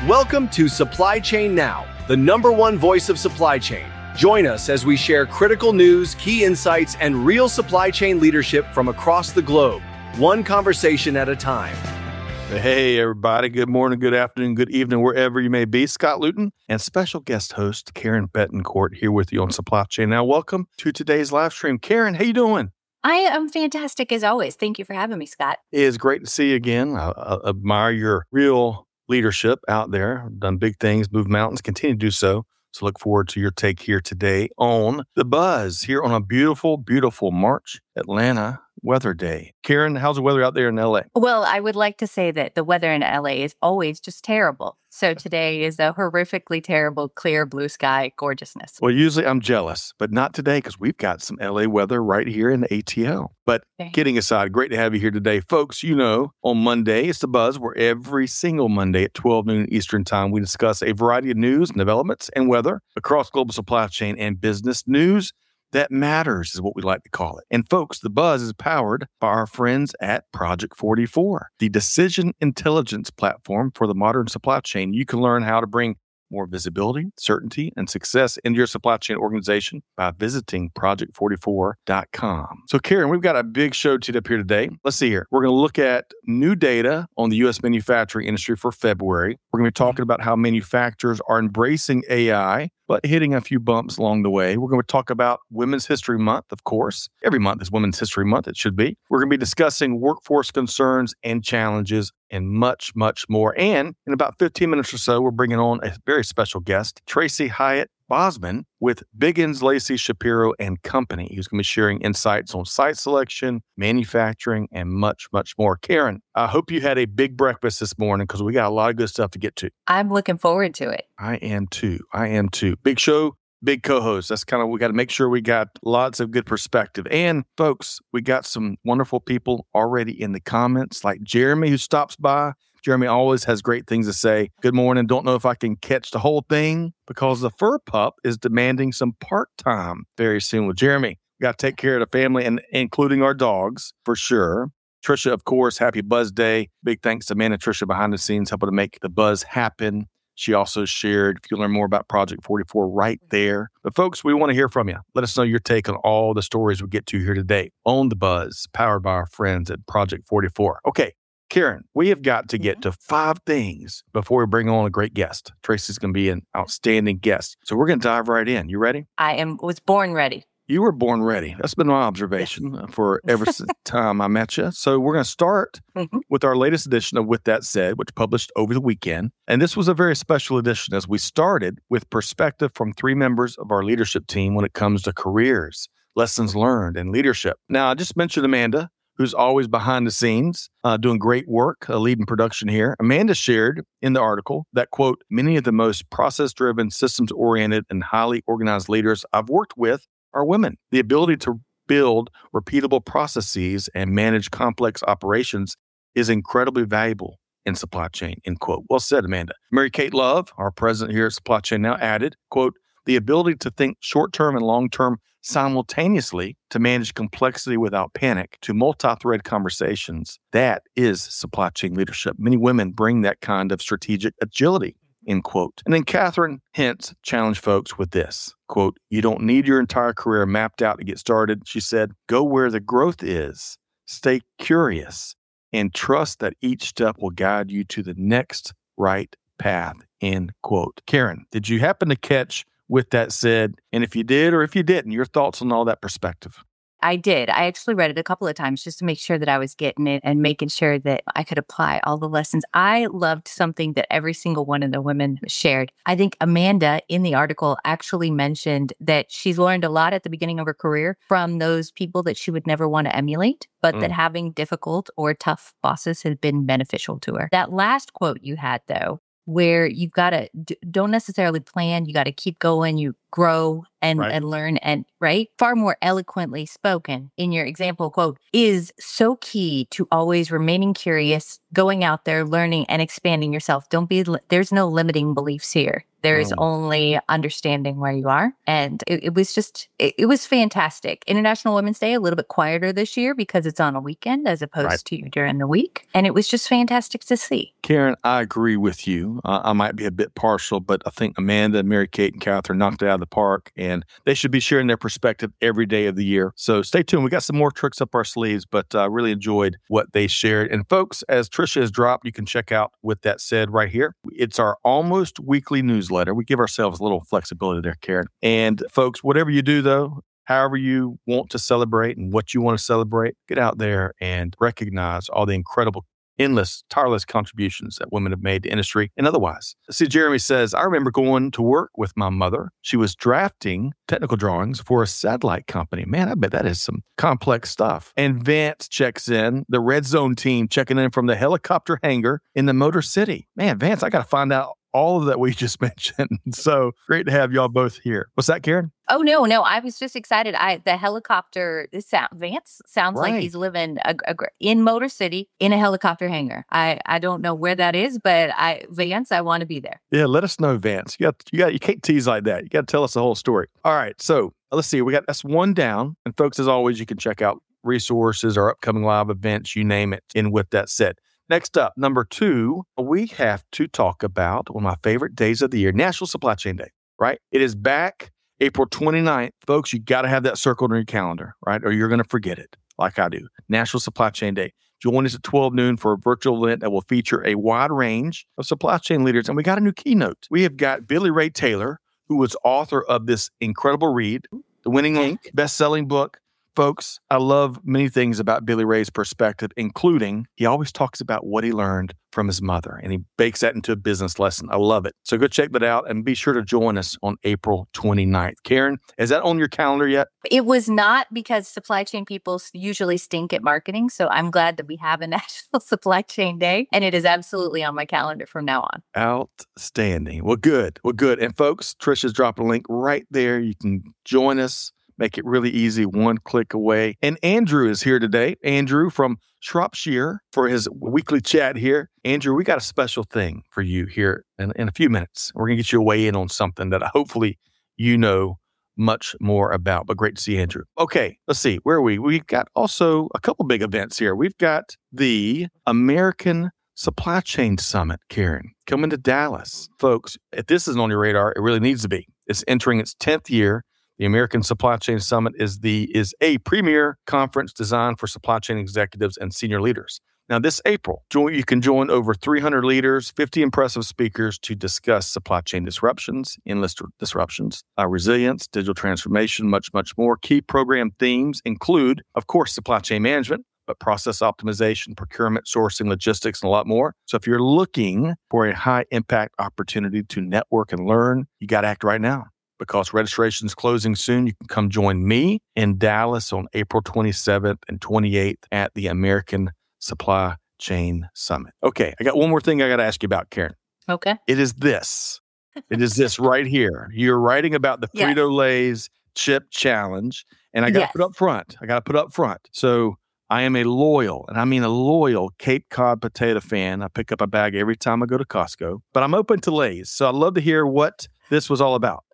Welcome to Supply Chain Now, the #1 voice of supply chain. Join us as we share critical news, key insights, and real supply chain leadership from across the globe, one conversation at a time. Hey, everybody. Good morning, good afternoon, good evening, wherever you may be. Scott Luton and special guest host Karen Betancourt here with you on Supply Chain Now. Welcome to today's live stream. Karen, how you doing? I am fantastic as always. Thank you for having me, Scott. It is great to see you again. I admire your real leadership out there. Done big things, moved mountains, continue to do so. So look forward to your take here today on The Buzz here on a beautiful, beautiful March Atlanta weather day. Karen, how's the weather out there in LA? Well, I would like to say that the weather in LA is always just terrible. So today is a horrifically terrible, clear blue sky gorgeousness. Well, usually I'm jealous, but not today because we've got some LA weather right here in the ATL. But kidding aside, great to have you here today. Folks, you know, on Monday, it's The Buzz, where every single Monday at 12 noon Eastern Time, we discuss a variety of news and developments and weather across global supply chain and business news that matters is what we like to call it. And folks, The Buzz is powered by our friends at Project 44, the decision intelligence platform for the modern supply chain. You can learn how to bring more visibility, certainty, and success into your supply chain organization by visiting project44.com. So, Karen, we've got a big show teed up here today. Let's see here. We're going to look at new data on the U.S. manufacturing industry for February. We're going to be talking about how manufacturers are embracing AI, but hitting a few bumps along the way. We're going to talk about Women's History Month, of course. Every month is Women's History Month. It should be. We're going to be discussing workforce concerns and challenges and much, much more. And in about 15 minutes or so, we're bringing on a very special guest, Tracy Hyatt Bosman with Biggins Lacey Shapiro and Company, who's going to be sharing insights on site selection, manufacturing, and much, much more. Karen, I hope you had a big breakfast this morning because we got a lot of good stuff to get to. I'm looking forward to it. I am too. Big show, big co-host. That's kind of, we got to make sure we got lots of good perspective. And folks, we got some wonderful people already in the comments, like Jeremy, who stops by. Jeremy always has great things to say. Good morning. Don't know if I can catch the whole thing because the fur pup is demanding some part-time very soon. With Jeremy, we got to take care of the family and including our dogs for sure. Trisha, of course, happy Buzz Day. Big thanks to Amanda and Trisha behind the scenes helping to make the buzz happen. She also shared, if you learn more about Project 44 right there. But folks, we want to hear from you. Let us know your take on all the stories we get to here today on The Buzz, powered by our friends at Project 44. Okay, Karen, we have got to get to 5 things before we bring on a great guest. Tracy's going to be an outstanding guest. So we're going to dive right in. You ready? Was born ready. You were born ready. That's been my observation for ever since the time I met you. So we're going to start with our latest edition of With That Said, which published over the weekend. And this was a very special edition as we started with perspective from 3 members of our leadership team when it comes to careers, lessons learned, and leadership. Now, I just mentioned Amanda, who's always behind the scenes, doing great work, leading production here. Amanda shared in the article that, quote, many of the most process-driven, systems-oriented, and highly organized leaders I've worked with are women. The ability to build repeatable processes and manage complex operations is incredibly valuable in supply chain, end quote. Well said, Amanda. Mary Kate Love, our president here at Supply Chain Now, added, quote, the ability to think short-term and long-term simultaneously to manage complexity without panic, to multi-thread conversations. That is supply chain leadership. Many women bring that kind of strategic agility, end quote. And then Catherine Hintz challenged folks with this, quote, you don't need your entire career mapped out to get started. She said, go where the growth is, stay curious, and trust that each step will guide you to the next right path, end quote. Karen, did you happen to catch With That Said? And if you did or if you didn't, your thoughts on all that perspective? I did. I actually read it a couple of times just to make sure that I was getting it and making sure that I could apply all the lessons. I loved something that every single one of the women shared. I think Amanda in the article actually mentioned that she's learned a lot at the beginning of her career from those people that she would never want to emulate, but that having difficult or tough bosses has been beneficial to her. That last quote you had, though, where you've got to don't necessarily plan, you got to keep going, you grow and learn, and far more eloquently spoken in your example quote is so key to always remaining curious, going out there, learning and expanding yourself. There's no limiting beliefs here. There is only understanding where you are. And it was fantastic. International Women's Day, a little bit quieter this year because it's on a weekend as opposed to during the week. And it was just fantastic to see. Karen, I agree with you. I might be a bit partial, but I think Amanda, Mary Kate, and Catherine knocked it out of the park, and they should be sharing their perspective every day of the year. So stay tuned. We got some more tricks up our sleeves, but I really enjoyed what they shared. And folks, as Tricia has dropped, you can check out With That Said right here. It's our almost weekly newsletter. We give ourselves a little flexibility there, Karen. And folks, whatever you do, though, however you want to celebrate and what you want to celebrate, get out there and recognize all the incredible, endless, tireless contributions that women have made to industry and otherwise. See, Jeremy says, I remember going to work with my mother. She was drafting technical drawings for a satellite company. Man, I bet that is some complex stuff. And Vance checks in, the Red Zone team checking in from the helicopter hangar in the Motor City. Man, Vance, I got to find out all of that we just mentioned. So great to have y'all both here. What's that, Karen? Oh, no. I was just excited. The helicopter, Vance sounds like he's living in Motor City in a helicopter hangar. I don't know where that is, but Vance, I want to be there. Yeah, let us know, Vance. You can't tease like that. You got to tell us the whole story. All right. So let's see. That's one down. And folks, as always, you can check out resources or upcoming live events, you name it. And With That Said. Next up, number 2, we have to talk about one of my favorite days of the year, National Supply Chain Day, right? It is back April 29th. Folks, you got to have that circled on your calendar, right? Or you're going to forget it, like I do. National Supply Chain Day. Join us at 12 noon for a virtual event that will feature a wide range of supply chain leaders. And we got a new keynote. We have got Billy Ray Taylor, who was author of this incredible read, The Winning Link, best-selling book. Folks, I love many things about Billy Ray's perspective, including he always talks about what he learned from his mother, and he bakes that into a business lesson. I love it. So go check that out and be sure to join us on April 29th. Karen, is that on your calendar yet? It was not, because supply chain people usually stink at marketing. So I'm glad that we have a National Supply Chain Day, and it is absolutely on my calendar from now on. Outstanding. Well, good. And folks, Trisha's dropped a link right there. You can join us. Make it really easy, one click away. And Andrew is here today. Andrew from Shropshire for his weekly chat here. Andrew, we got a special thing for you here in a few minutes. We're going to get you a weigh in on something that hopefully you know much more about, but great to see Andrew. Okay, let's see. Where are we? We've got also a couple big events here. We've got the American Supply Chain Summit, Karen, coming to Dallas. Folks, if this isn't on your radar, it really needs to be. It's entering its 10th year. The American Supply Chain Summit is a premier conference designed for supply chain executives and senior leaders. Now, this April, you can join over 300 leaders, 50 impressive speakers to discuss supply chain disruptions, endless disruptions, resilience, digital transformation, much, much more. Key program themes include, of course, supply chain management, but process optimization, procurement, sourcing, logistics, and a lot more. So if you're looking for a high-impact opportunity to network and learn, you got to act right now. Because registration is closing soon, you can come join me in Dallas on April 27th and 28th at the American Supply Chain Summit. Okay, I got one more thing I got to ask you about, Karen. Okay. It is this right here. You're writing about the Frito-Lay's Chip Challenge, and I got to put up front. So I am a loyal Cape Cod potato fan. I pick up a bag every time I go to Costco, but I'm open to Lay's. So I'd love to hear what this was all about.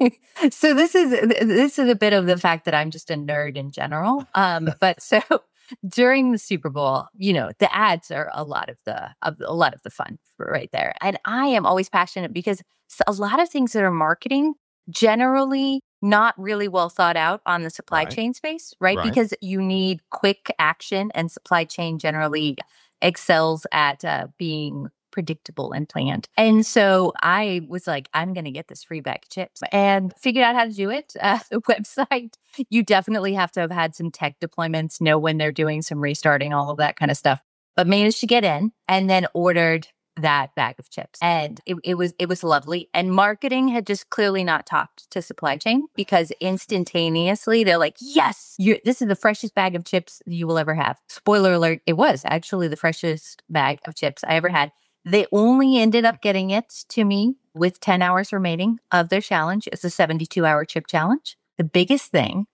So this is a bit of the fact that I'm just a nerd in general. But so during the Super Bowl, the ads are a lot of the fun right there. And I am always passionate because a lot of things that are marketing generally not really well thought out on the supply chain space, right? Because you need quick action, and supply chain generally excels at being predictable and planned. And so I was like, I'm going to get this free bag of chips and figured out how to do it. The website, you definitely have to have had some tech deployments, know when they're doing some restarting, all of that kind of stuff, but managed to get in and then ordered that bag of chips. And it was lovely. And marketing had just clearly not talked to supply chain, because instantaneously they're like, yes, this is the freshest bag of chips you will ever have. Spoiler alert, it was actually the freshest bag of chips I ever had. They only ended up getting it to me with 10 hours remaining of their challenge. It's a 72-hour chip challenge. The biggest thing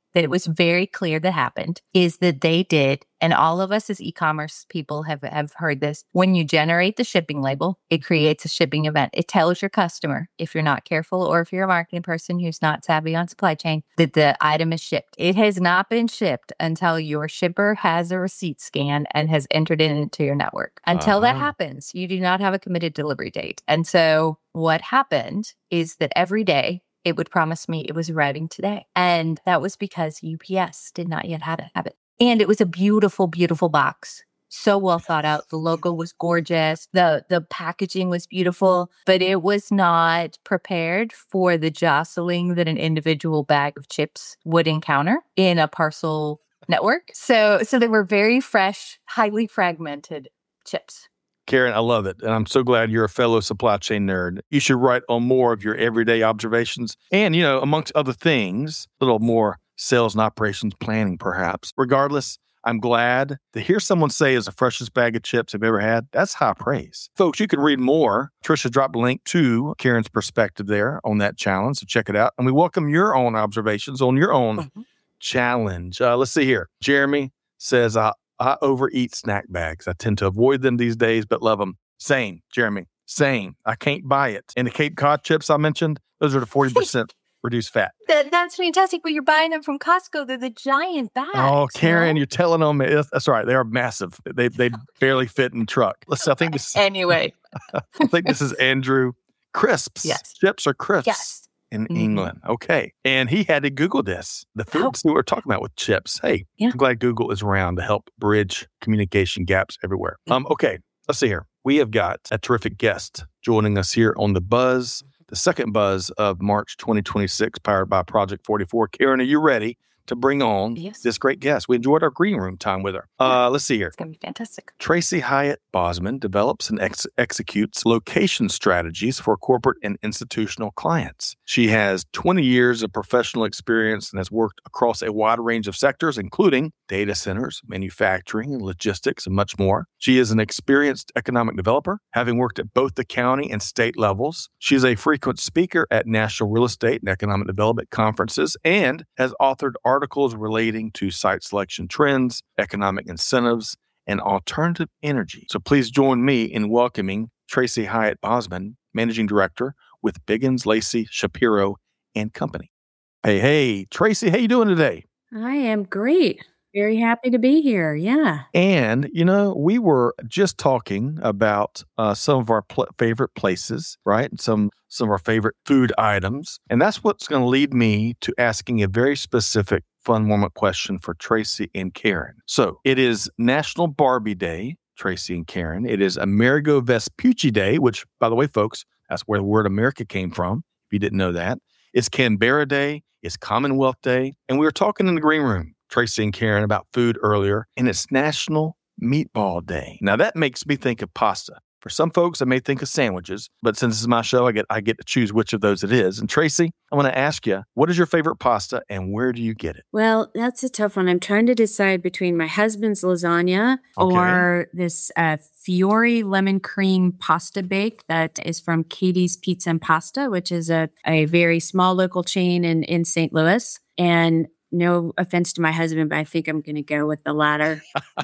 that it was very clear that happened is that they did, and all of us as e-commerce people have heard this, when you generate the shipping label, it creates a shipping event. It tells your customer, if you're not careful or if you're a marketing person who's not savvy on supply chain, that the item is shipped. It has not been shipped until your shipper has a receipt scan and has entered it into your network. Until that happens, you do not have a committed delivery date. And so what happened is that every day, it would promise me it was arriving today. And that was because UPS did not yet have it. And it was a beautiful, beautiful box. So well thought out. The logo was gorgeous. The packaging was beautiful, but it was not prepared for the jostling that an individual bag of chips would encounter in a parcel network. So they were very fresh, highly fragmented chips. Karen, I love it. And I'm so glad you're a fellow supply chain nerd. You should write on more of your everyday observations. And, amongst other things, a little more sales and operations planning, perhaps. Regardless, I'm glad to hear someone say it's the freshest bag of chips I've ever had. That's high praise. Folks, you can read more. Trisha dropped a link to Karen's perspective there on that challenge, so check it out. And we welcome your own observations on your own challenge. Let's see here. Jeremy says, I overeat snack bags. I tend to avoid them these days, but love them. Same, Jeremy. Same. I can't buy it. And the Cape Cod chips I mentioned, those are the 40% reduced fat. That's fantastic, but you're buying them from Costco. They're the giant bags. Oh, Karen, you're telling them. That's right. They are massive. They barely fit in the truck. I think this. Anyway. I think this is Andrew. Crisps. Yes. Chips are crisps. Yes. In England. Okay. And he had to Google this. The foods we were talking about with chips. Hey, I'm glad Google is around to help bridge communication gaps everywhere. Okay. Let's see here. We have got a terrific guest joining us here on The Buzz, the second Buzz of March 2026, powered by Project 44. Karen, are you ready to bring on this great guest? We enjoyed our green room time with her. Let's see here. It's going to be fantastic. Tracy Hyatt Bosman develops and executes location strategies for corporate and institutional clients. She has 20 years of professional experience and has worked across a wide range of sectors, including data centers, manufacturing, logistics, and much more. She is an experienced economic developer, having worked at both the county and state levels. She is a frequent speaker at national real estate and economic development conferences and has authored articles relating to site selection trends, economic incentives, and alternative energy. So please join me in welcoming Tracy Hyatt Bosman, Managing Director with Biggins, Lacey, Shapiro & Company. Hey, Tracy, how you doing today? I am great. Very happy to be here. Yeah. And, we were just talking about some of our favorite places, right? And some of our favorite food items. And that's what's going to lead me to asking a very specific fun warm-up question for Tracy and Karen. So it is National Barbie Day, Tracy and Karen. It is Amerigo Vespucci Day, which, by the way, folks, that's where the word America came from, if you didn't know that. It's Canberra Day. It's Commonwealth Day. And we were talking in the green room, Tracy and Karen, about food earlier, and it's National Meatball Day. Now, that makes me think of pasta. For some folks, I may think of sandwiches, but since this is my show, I get to choose which of those it is. And Tracy, I want to ask you, what is your favorite pasta and where do you get it? Well, that's a tough one. I'm trying to decide between my husband's lasagna or this Fiore lemon cream pasta bake that is from Katie's Pizza and Pasta, which is a very small local chain in St. Louis. And no offense to my husband, but I think I'm going to go with the latter.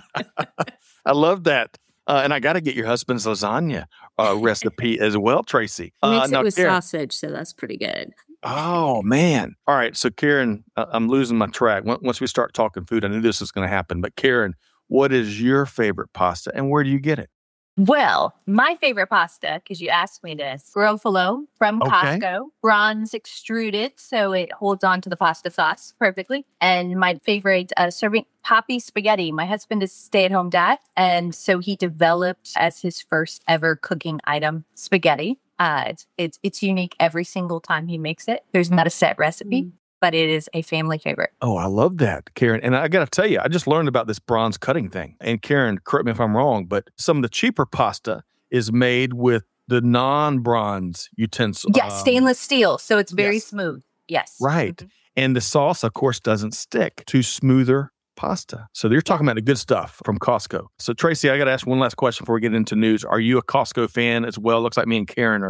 I love that. And I got to get your husband's lasagna recipe as well, Tracy. Mix it with sausage, so that's pretty good. Oh, man. All right. So, Karen, I'm losing my track. Once we start talking food, I knew this was going to happen. But, Karen, what is your favorite pasta and where do you get it? Well, my favorite pasta, because you asked me this, Garofalo from Costco, bronze extruded, so it holds on to the pasta sauce perfectly. And my favorite serving, Papi spaghetti. My husband is a stay-at-home dad, and so he developed as his first ever cooking item spaghetti. It's unique every single time he makes it. There's not a set recipe. But it is a family favorite. Oh, I love that, Karen. And I got to tell you, I just learned about this bronze cutting thing. And Karen, correct me if I'm wrong, but some of the cheaper pasta is made with the non-bronze utensil. Yes, stainless steel. So it's very smooth. Yes. Right. Mm-hmm. And the sauce, of course, doesn't stick to smoother pasta. So you're talking about the good stuff from Costco. So Tracy, I got to ask one last question before we get into news. Are you a Costco fan as well? Looks like me and Karen are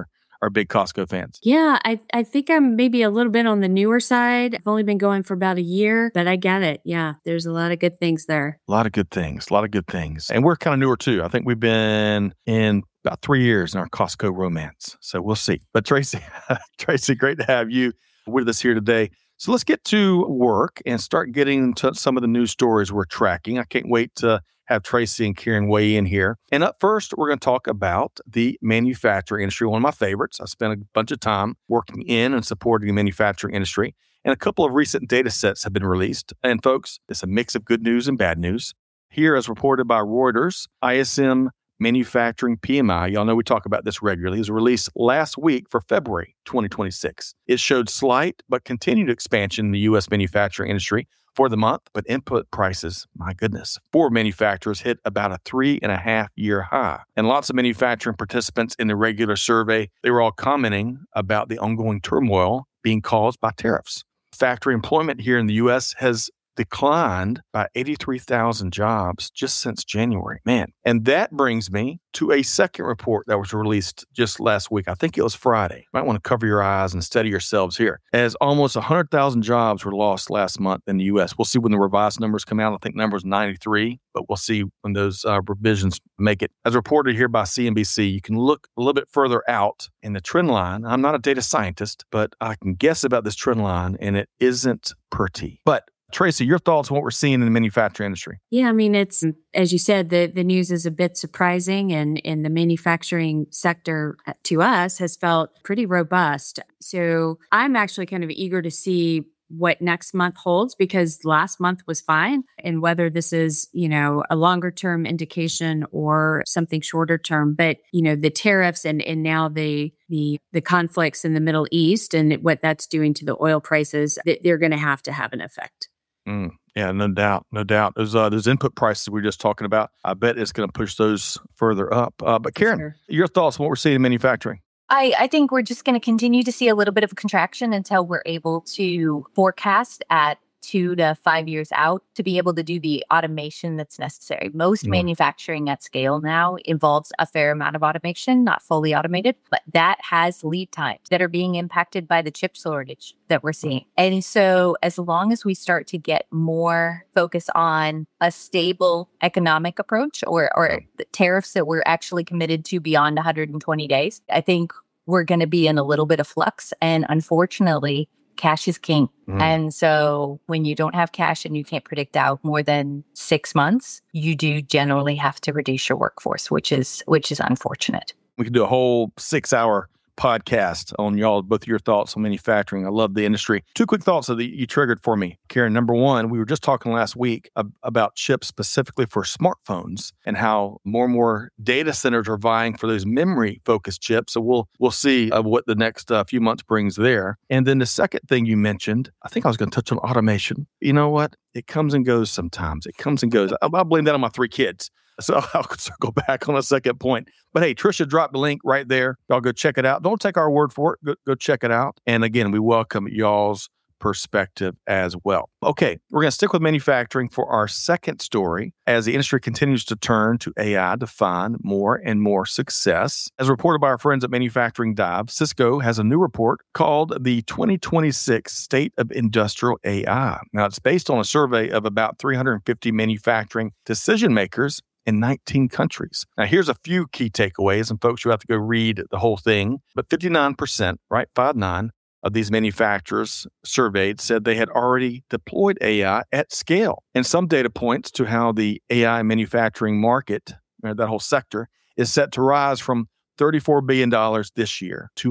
are big Costco fans. Yeah, I think I'm maybe a little bit on the newer side. I've only been going for about a year, but I get it. Yeah, there's a lot of good things there. A lot of good things. And we're kind of newer too. I think we've been in about 3 years in our Costco romance. So we'll see. But Tracy, great to have you with us here today. So let's get to work and start getting into some of the news stories we're tracking. I can't wait to have Tracy and Karen weigh in here. And up first, we're going to talk about the manufacturing industry, one of my favorites. I spent a bunch of time working in and supporting the manufacturing industry. And a couple of recent data sets have been released. And folks, it's a mix of good news and bad news. Here, as reported by Reuters, ISM Manufacturing PMI, y'all know we talk about this regularly, was released last week for February 2026. It showed slight but continued expansion in the U.S. manufacturing industry for the month, but input prices, my goodness, for manufacturers hit about a 3.5-year high. And lots of manufacturing participants in the regular survey, they were all commenting about the ongoing turmoil being caused by tariffs. Factory employment here in the U.S. has declined by 83,000 jobs just since January. Man. And that brings me to a second report that was released just last week. I think it was Friday. You might want to cover your eyes and steady yourselves here. As almost 100,000 jobs were lost last month in the U.S. We'll see when the revised numbers come out. I think the number is 93, but we'll see when those revisions make it. As reported here by CNBC, you can look a little bit further out in the trend line. I'm not a data scientist, but I can guess about this trend line, and it isn't pretty. But Tracy, your thoughts on what we're seeing in the manufacturing industry? Yeah, I mean, it's, as you said, the news is a bit surprising, and the manufacturing sector to us has felt pretty robust. So I'm actually kind of eager to see what next month holds, because last month was fine. And whether this is, a longer term indication or something shorter term, but, the tariffs and now the conflicts in the Middle East and what that's doing to the oil prices, they're going to have an effect. Yeah, no doubt. Those input prices we were just talking about, I bet it's going to push those further up. But Karen, Your thoughts on what we're seeing in manufacturing? I think we're just going to continue to see a little bit of a contraction until we're able to forecast at 2 to 5 years out to be able to do the automation that's necessary. Most manufacturing at scale now involves a fair amount of automation, not fully automated, but that has lead times that are being impacted by the chip shortage that we're seeing. And so as long as we start to get more focus on a stable economic approach or the tariffs that we're actually committed to beyond 120 days, I think we're going to be in a little bit of flux. And unfortunately, cash is king. And so when you don't have cash and you can't predict out more than 6 months, you do generally have to reduce your workforce, which is unfortunate. We could do a whole 6-hour podcast on both your thoughts on manufacturing. I love the industry. 2 quick thoughts that you triggered for me, Karen. Number one, we were just talking last week about chips specifically for smartphones and how more and more data centers are vying for those memory-focused chips. So we'll see what the next few months brings there. And then the second thing you mentioned, I think I was going to touch on automation. You know what? It comes and goes sometimes. It comes and goes. I'll blame that on my 3 kids. So I'll circle back on a second point. But hey, Trisha dropped the link right there. Y'all go check it out. Don't take our word for it. Go check it out. And again, we welcome y'all's perspective as well. Okay, we're going to stick with manufacturing for our second story as the industry continues to turn to AI to find more and more success. As reported by our friends at Manufacturing Dive, Cisco has a new report called the 2026 State of Industrial AI. Now, it's based on a survey of about 350 manufacturing decision makers in 19 countries. Now, here's a few key takeaways, and folks, you have to go read the whole thing. But 59%, right, 59, of these manufacturers surveyed said they had already deployed AI at scale. And some data points to how the AI manufacturing market, that whole sector, is set to rise from $34 billion this year to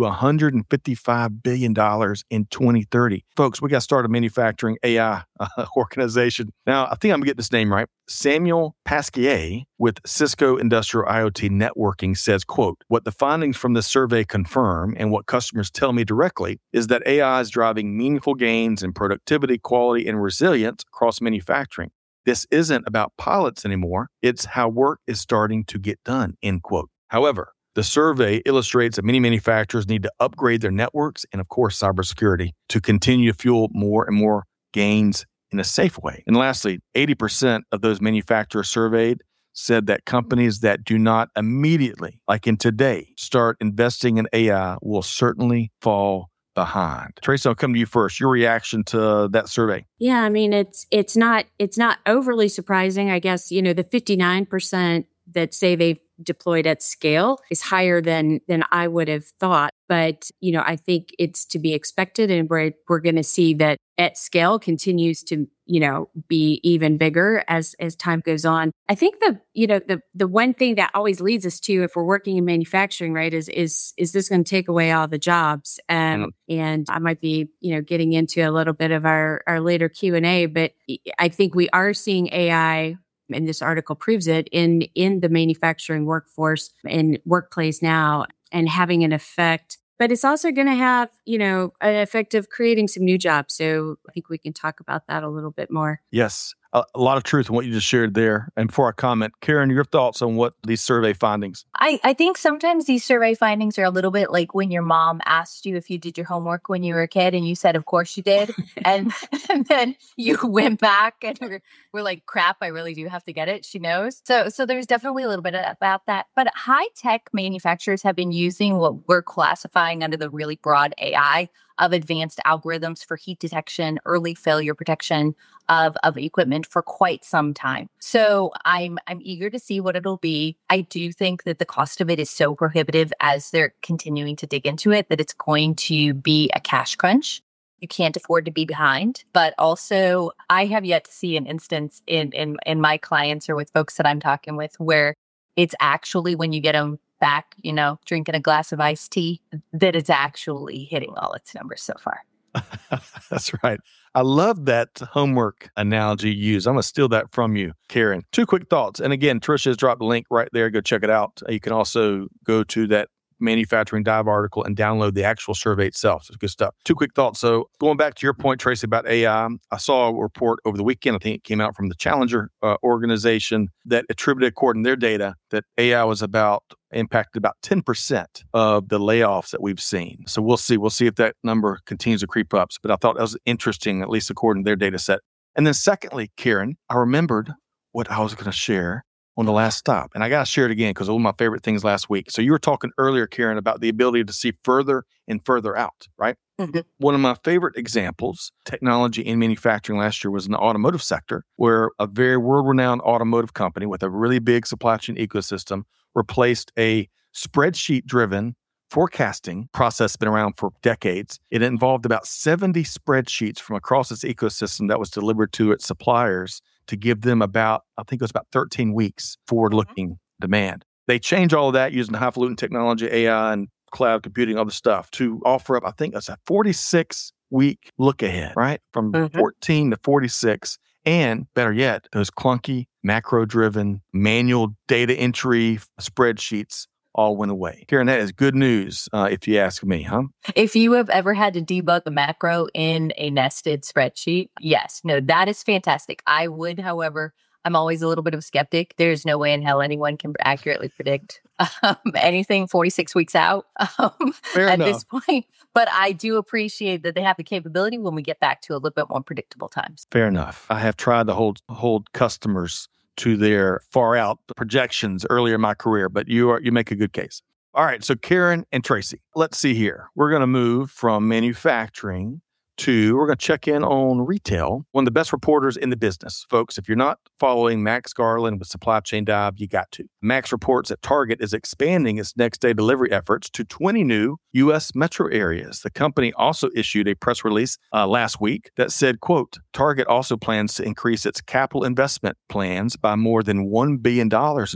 $155 billion in 2030. Folks, we got to start a manufacturing AI organization. Now, I think I'm going to get this name right. Samuel Pasquier with Cisco Industrial IoT Networking says, quote, "What the findings from this survey confirm and what customers tell me directly is that AI is driving meaningful gains in productivity, quality, and resilience across manufacturing. This isn't about pilots anymore. It's how work is starting to get done," end quote. However, the survey illustrates that many manufacturers need to upgrade their networks and, of course, cybersecurity to continue to fuel more and more gains in a safe way. And lastly, 80% of those manufacturers surveyed said that companies that do not immediately, like in today, start investing in AI will certainly fall behind. Tracy, I'll come to you first. Your reaction to that survey? Yeah, I mean, it's not overly surprising. I guess, the 59% that say they've deployed at scale is higher than I would have thought. But, I think it's to be expected, and we're going to see that at scale continues to, be even bigger as time goes on. I think the one thing that always leads us to, if we're working in manufacturing, right, is this going to take away all the jobs? And I might be, getting into a little bit of our later Q&A, but I think we are seeing AI, and this article proves it, in the manufacturing workforce and workplace now, and having an effect. But it's also going to have, an effect of creating some new jobs. So I think we can talk about that a little bit more. Yes. A lot of truth in what you just shared there. And before I comment, Karen, your thoughts on what these survey findings? I think sometimes these survey findings are a little bit like when your mom asked you if you did your homework when you were a kid and you said, of course you did. and then you went back and we're like, crap, I really do have to get it. She knows. So there's definitely a little bit about that. But high-tech manufacturers have been using what we're classifying under the really broad AI of advanced algorithms for heat detection, early failure protection of equipment for quite some time. So I'm eager to see what it'll be. I do think that the cost of it is so prohibitive as they're continuing to dig into it that it's going to be a cash crunch. You can't afford to be behind. But also, I have yet to see an instance in my clients or with folks that I'm talking with where it's actually, when you get them back, drinking a glass of iced tea, that it's actually hitting all its numbers so far. That's right. I love that homework analogy you use. I'm going to steal that from you, Karen. Two quick thoughts. And again, Tricia has dropped the link right there. Go check it out. You can also go to that Manufacturing Dive article and download the actual survey itself. So it's good stuff. Two quick thoughts. So going back to your point, Tracy, about AI, I saw a report over the weekend. I think it came out from the Challenger organization that attributed, according to their data, that AI was impacted about 10% of the layoffs that we've seen. So we'll see. We'll see if that number continues to creep up. But I thought that was interesting, at least according to their data set. And then secondly, Karen, I remembered what I was going to share on the last stop. And I got to share it again because it was one of my favorite things last week. So you were talking earlier, Karen, about the ability to see further and further out, right? Mm-hmm. One of my favorite examples, technology in manufacturing last year, was in the automotive sector, where a very world-renowned automotive company with a really big supply chain ecosystem replaced a spreadsheet-driven forecasting process that's been around for decades. It involved about 70 spreadsheets from across its ecosystem that was delivered to its suppliers to give them about 13 weeks forward-looking demand. They changed all of that using highfalutin technology, AI, and cloud computing, other stuff to offer up, I think that's a 46-week look ahead, right? From 14 to 46. And better yet, those clunky, macro-driven, manual data entry spreadsheets all went away. Karen, that is good news, if you ask me, huh? If you have ever had to debug a macro in a nested spreadsheet, yes. No, that is fantastic. I would, however, I'm always a little bit of a skeptic. There's no way in hell anyone can accurately predict anything 46 weeks out at this point. But I do appreciate that they have the capability when we get back to a little bit more predictable times. Fair enough. I have tried to hold customers to their far out projections earlier in my career, but you make a good case. All right, so Karen and Tracy, let's see here. We're going to move from manufacturing we're going to check in on retail. One of the best reporters in the business. Folks, if you're not following Max Garland with Supply Chain Dive, you got to. Max reports that Target is expanding its next day delivery efforts to 20 new U.S. metro areas. The company also issued a press release last week that said, quote, Target also plans to increase its capital investment plans by more than $1 billion in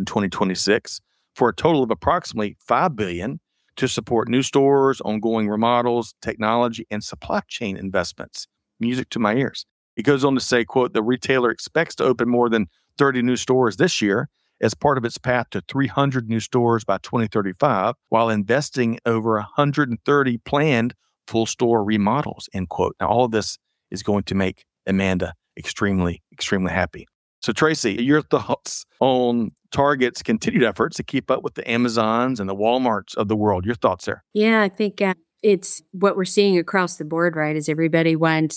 2026 for a total of approximately $5 billion to support new stores, ongoing remodels, technology, and supply chain investments. Music to my ears. It goes on to say, quote, the retailer expects to open more than 30 new stores this year as part of its path to 300 new stores by 2035, while investing over 130 planned full store remodels, end quote. Now, all of this is going to make Amanda extremely, extremely happy. So, Tracy, your thoughts on Target's continued efforts to keep up with the Amazons and the Walmarts of the world. Your thoughts there? Yeah, I think it's what we're seeing across the board, right? Is everybody wants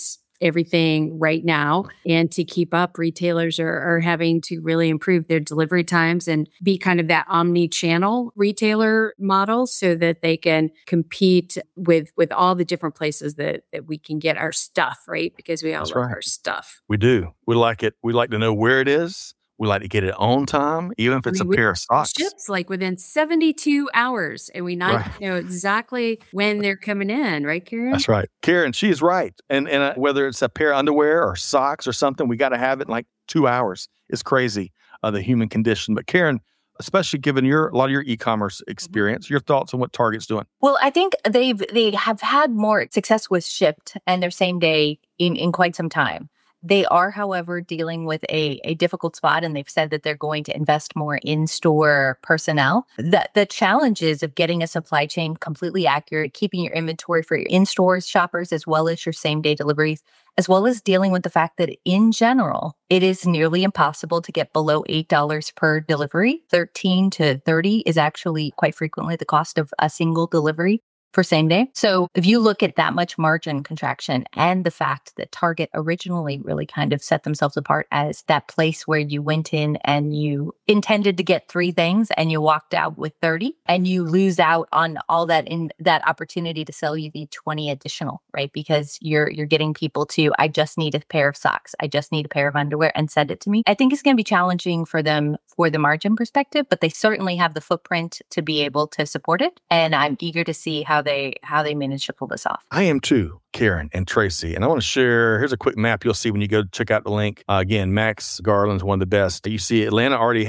everything right now. And to keep up, retailers are having to really improve their delivery times and be kind of that omni-channel retailer model so that they can compete with all the different places that we can get our stuff, right? Because we all love our stuff. We do. We like it. We like to know where it is. We like to get it on time, even if it's a pair of socks. Ships like within 72 hours, and we know exactly when they're coming in, right, Karen? That's right. Karen, she's right. And whether it's a pair of underwear or socks or something, we got to have it in like 2 hours. It's crazy, the human condition. But Karen, especially given a lot of your e-commerce experience, your thoughts on what Target's doing? Well, I think they have had more success with Shipt and their same day in quite some time. They are, however, dealing with a difficult spot, and they've said that they're going to invest more in-store personnel. The challenges of getting a supply chain completely accurate, keeping your inventory for your in-store shoppers as well as your same-day deliveries, as well as dealing with the fact that in general, it is nearly impossible to get below $8 per delivery. 13 to 30 is actually quite frequently the cost of a single delivery for same day. So if you look at that much margin contraction and the fact that Target originally really kind of set themselves apart as that place where you went in and you intended to get 3 things and you walked out with 30 and you lose out on all that in that opportunity to sell you the 20 additional, right? Because you're getting people to, I just need a pair of socks. I just need a pair of underwear and send it to me. I think it's going to be challenging for them for the margin perspective, but they certainly have the footprint to be able to support it. And I'm eager to see how they manage to pull this off. I am too, Karen and Tracy. And I want to share, here's a quick map you'll see when you go check out the link. Again, Max Garland's one of the best. You see Atlanta already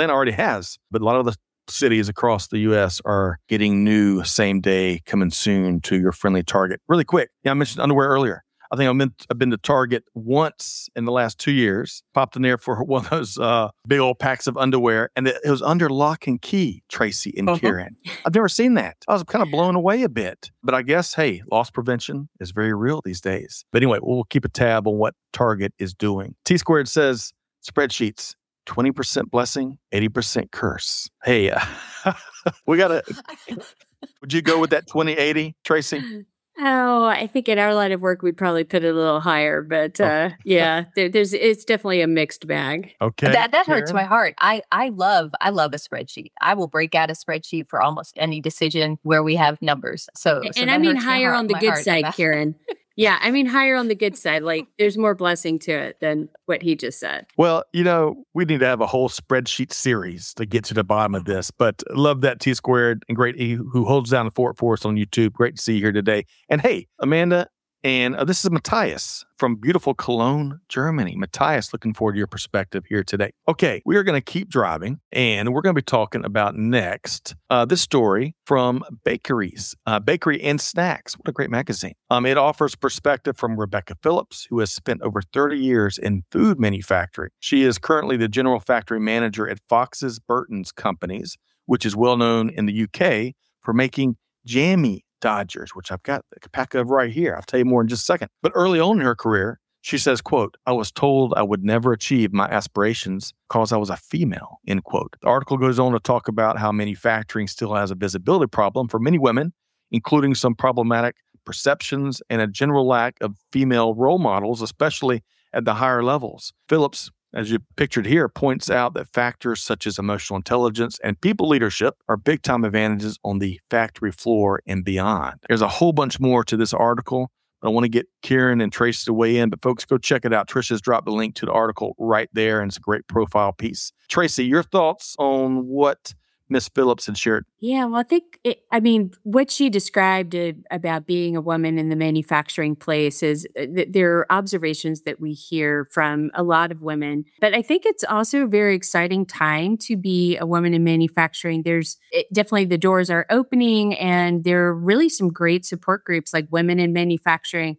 has, but a lot of the cities across the U.S. are getting new same day coming soon to your friendly Target. Really quick. Yeah, I mentioned underwear earlier. I think I've been to Target once in the last 2 years, popped in there for one of those big old packs of underwear, and it was under lock and key, Tracy and Karen. I've never seen that. I was kind of blown away a bit. But I guess, hey, loss prevention is very real these days. But anyway, we'll keep a tab on what Target is doing. T-Squared says, spreadsheets, 20% blessing, 80% curse. Hey, we got to... Would you go with that 20-80, Tracy? Oh, I think in our line of work, we'd probably put it a little higher, but it's definitely a mixed bag. Okay. That hurts my heart. I love a spreadsheet. I will break out a spreadsheet for almost any decision where we have numbers. So I mean higher on the good side, Karen. Yeah, I mean higher on the good side. Like there's more blessing to it than what he just said. Well, we need to have a whole spreadsheet series to get to the bottom of this. But love that T-Squared and great who holds down the fort for us on YouTube. Great to see you here today. And hey, Amanda, and this is Matthias from beautiful Cologne, Germany. Matthias, looking forward to your perspective here today. Okay, we are going to keep driving, and we're going to be talking about next this story from Bakeries, Bakery and Snacks. What a great magazine. It offers perspective from Rebecca Phillips, who has spent over 30 years in food manufacturing. She is currently the general factory manager at Fox's Burton's Companies, which is well known in the UK for making jammy Dodgers, which I've got a pack of right here. I'll tell you more in just a second. But early on in her career, she says, quote, I was told I would never achieve my aspirations because I was a female, end quote. The article goes on to talk about how manufacturing still has a visibility problem for many women, including some problematic perceptions and a general lack of female role models, especially at the higher levels. Phillips, as you pictured here, points out that factors such as emotional intelligence and people leadership are big-time advantages on the factory floor and beyond. There's a whole bunch more to this article, but I want to get Karen and Tracy to weigh in. But folks, go check it out. Trisha's dropped the link to the article right there, and it's a great profile piece. Tracy, your thoughts on what Miss Phillips had shared? Yeah, well, I think what she described about being a woman in the manufacturing place is there are observations that we hear from a lot of women. But I think it's also a very exciting time to be a woman in manufacturing. Definitely the doors are opening, and there are really some great support groups like Women in Manufacturing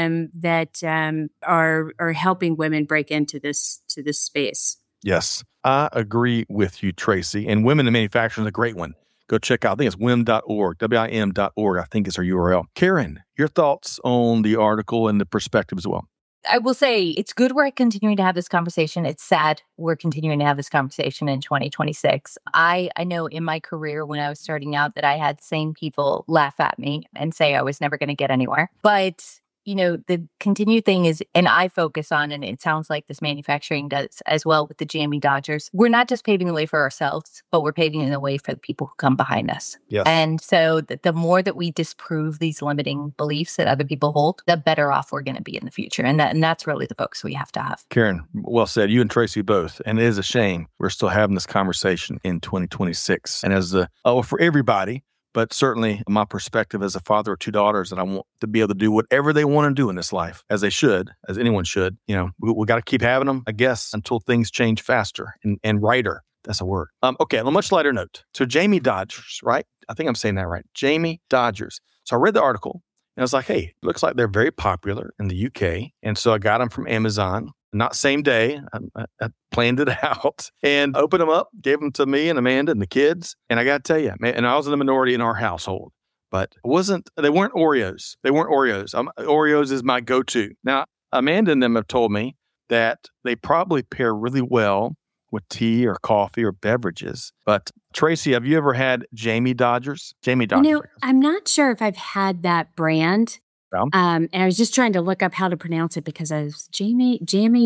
that are helping women break into this space. Yes, I agree with you, Tracy. And Women in Manufacturing is a great one. Go check out, I think it's WIM.org, WIM.org, I think is our URL. Karen, your thoughts on the article and the perspective as well? I will say it's good we're continuing to have this conversation. It's sad we're continuing to have this conversation in 2026. I know in my career when I was starting out that I had same people laugh at me and say I was never going to get anywhere. But the continued thing is, and I focus on, and it sounds like this manufacturing does as well with the Jamie Dodgers. We're not just paving the way for ourselves, but we're paving the way for the people who come behind us. Yes. And so the more that we disprove these limiting beliefs that other people hold, the better off we're going to be in the future. And that's really the focus we have to have. Karen, well said. You and Tracy both. And it is a shame we're still having this conversation in 2026. And for everybody, but certainly my perspective as a father of two daughters, and I want to be able to do whatever they want to do in this life, as they should, as anyone should. We got to keep having them, I guess, until things change faster and righter. That's a word. Okay, on a much lighter note. So Jamie Dodgers, right? I think I'm saying that right. Jamie Dodgers. So I read the article, and I was like, hey, it looks like they're very popular in the UK. And so I got them from Amazon. Not same day. I planned it out and opened them up, gave them to me and Amanda and the kids. And I got to tell you, man, and I was in the minority in our household, but they weren't Oreos. They weren't Oreos. Oreos is my go-to. Now, Amanda and them have told me that they probably pair really well with tea or coffee or beverages. But Tracy, have you ever had Jamie Dodgers? Jamie Dodgers. I'm not sure if I've had that brand. And I was just trying to look up how to pronounce it because I was Jamie,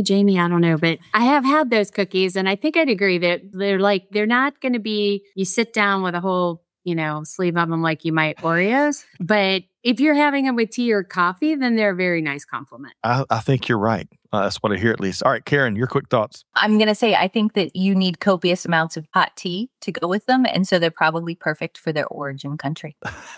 I don't know. But I have had those cookies, and I think I'd agree that they're not going to be, you sit down with a whole, sleeve of them like you might Oreos. But if you're having them with tea or coffee, then they're a very nice compliment. I think you're right. That's what I hear at least. All right, Karen, your quick thoughts. I'm going to say, I think that you need copious amounts of hot tea to go with them. And so they're probably perfect for their origin country.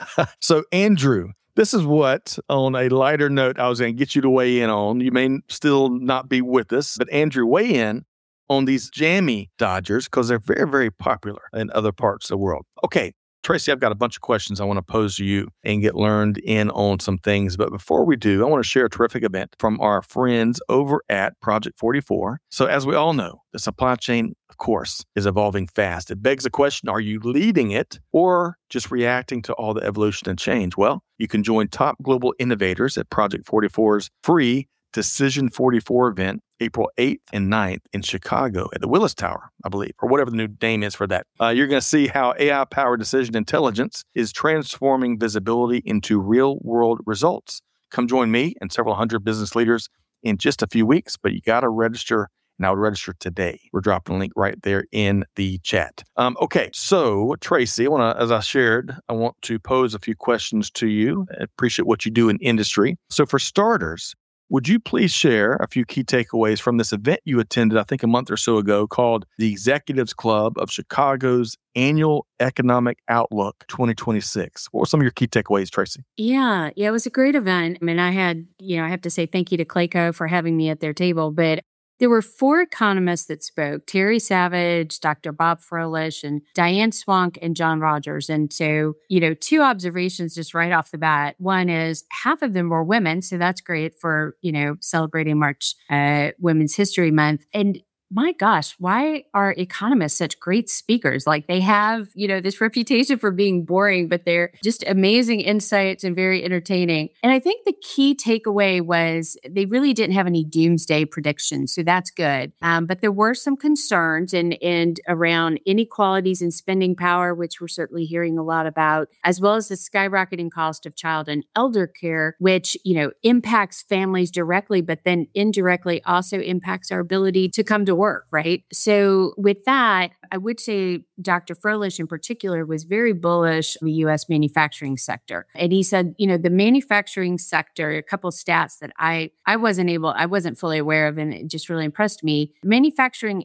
So Andrew, this is what, on a lighter note, I was going to get you to weigh in on. You may still not be with us, but Andrew, weigh in on these Jamie Dodgers because they're very, very popular in other parts of the world. Okay, Tracy, I've got a bunch of questions I want to pose to you and get learned in on some things. But before we do, I want to share a terrific event from our friends over at Project 44. So as we all know, the supply chain, of course, is evolving fast. It begs the question, are you leading it or just reacting to all the evolution and change? Well, you can join top global innovators at Project 44's free Decision 44 event, April 8th and 9th in Chicago at the Willis Tower, I believe, or whatever the new name is for that. You're going to see how AI-powered decision intelligence is transforming visibility into real-world results. Come join me and several hundred business leaders in just a few weeks, but you got to register, and I would register today. We're dropping a link right there in the chat. Okay, so Tracy, as I shared, I want to pose a few questions to you. I appreciate what you do in industry. So for starters, would you please share a few key takeaways from this event you attended, I think a month or so ago, called the Executives Club of Chicago's Annual Economic Outlook 2026? What were some of your key takeaways, Tracy? Yeah, it was a great event. I mean, I have to say thank you to Clayco for having me at their table, but there were 4 economists that spoke: Terry Savage, Dr. Bob Froelich, and Diane Swank, and John Rogers. And so, 2 observations just right off the bat. One is half of them were women, so that's great for, celebrating March Women's History Month. And my gosh, why are economists such great speakers? Like, they have, this reputation for being boring, but they're just amazing insights and very entertaining. And I think the key takeaway was they really didn't have any doomsday predictions. So that's good. But there were some concerns and around inequalities in spending power, which we're certainly hearing a lot about, as well as the skyrocketing cost of child and elder care, which, impacts families directly, but then indirectly also impacts our ability to come to work, right? So with that, I would say Dr. Froelich in particular was very bullish on the U.S. manufacturing sector. And he said, the manufacturing sector, a couple of stats that I wasn't fully aware of, and it just really impressed me. Manufacturing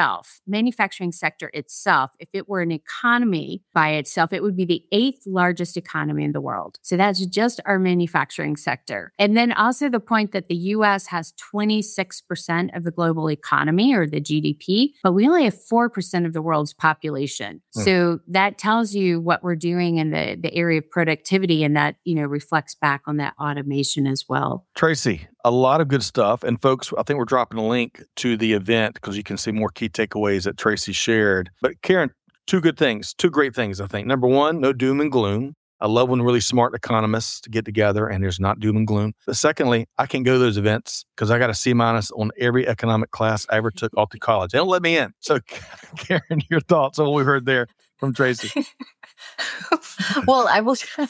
sector itself, if it were an economy by itself, it would be the 8th largest economy in the world. So that's just our manufacturing sector. And then also the point that the U.S. has 26% of the global economy, or the GDP, but we only have 4% of the world's population. So that tells you what we're doing in the area of productivity, and that, reflects back on that automation as well. Tracy, a lot of good stuff. And folks, I think we're dropping a link to the event because you can see more key takeaways that Tracy shared. But Karen, 2 great things, I think. Number 1, no doom and gloom. I love when really smart economists get together and there's not doom and gloom. But secondly, I can go to those events because I got a C- on every economic class I ever took all through college. They don't let me in. So Karen, your thoughts on what we heard there from Tracy? Well, I will